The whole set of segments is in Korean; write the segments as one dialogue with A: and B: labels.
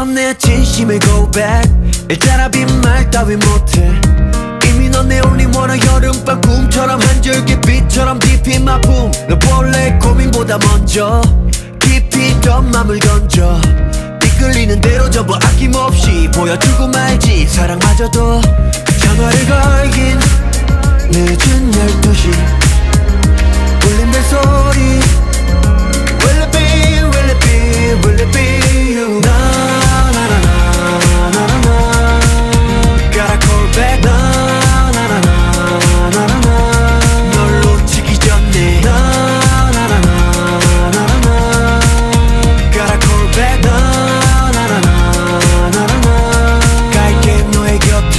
A: 넌 내 진심의 고백 일자라 빈말 따위 못해 이미 넌 내 only one 여름밤 꿈처럼 한 줄기 빛처럼 deep in my boom 너 본래 고민보다 먼저 깊이 더 맘을 건져 이끌리는 대로 전부 아낌없이 보여주고 말지 사랑마저도 전화를 걸긴 늦은 12시 울린 벨소리 Will it be, will it be, will it be you 나나나나나나나 Gotta call back 나나나나나나나 널 놓치기 전에 나나나나나나나 Gotta call back 나나나나나나나 갈게 너의 곁에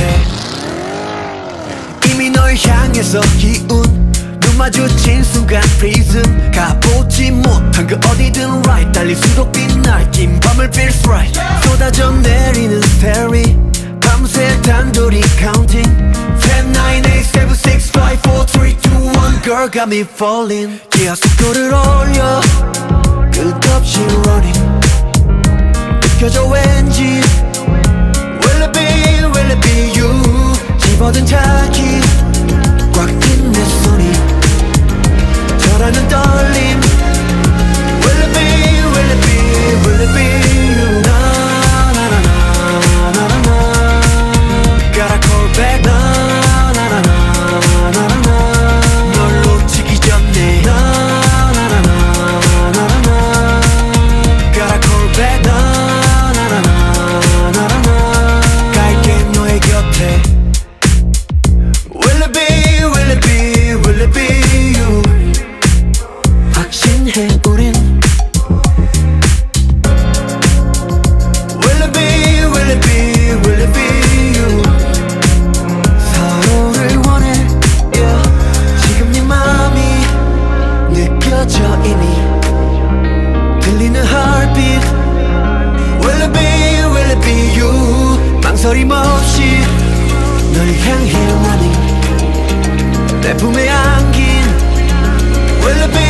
A: 이미 널 향해서 기운 마주친 순간 프리즘 가보지 못한 그 어디든 right 달릴수록 빛날 긴 밤을 feels right 쏟아져 내리는 스테리 밤새 단둘이 counting 10, 9, 8, 7, 6, 5, 4, 3, 2, 1 Girl got me falling 기어 속도를 올려 끝없이 running 느껴져 왠지 Will it be, will it be you 집어든 자기 꽉 낀 내 손이 저라는 떨림 Will it be, will it be, will it be you 나나나나나나나 Gotta call back 나나나나나나나 널 놓치기 전에 나나나나나나나 Gotta call back 나나나나나나나 갈게 너의 곁에 Will it be, will it be, will it be you 확신해 우린 Will it be, will it be, will it be you 서로를 원해 yeah. 지금 네 맘이 느껴져 이미 들리는 heartbeat Will it be, will it be you 망설임 없이 널 향해 running 내 품에 안긴 Will it be